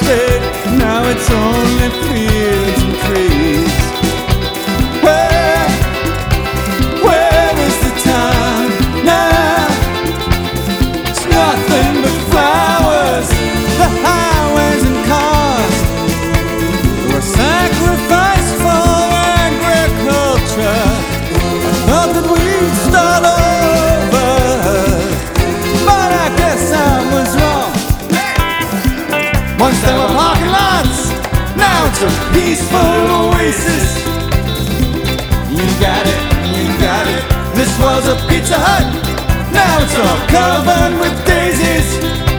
estate, now it's only fields and trees. Where is the town now? It's nothing but flowers, the highways and cars were sacrificed for agriculture. I thought that we'd start over, but I guess I was wrong. Once there were parking lots, now it's a peaceful oasis. You got it, you got it. This was a Pizza Hut, now it's all covered with daisies.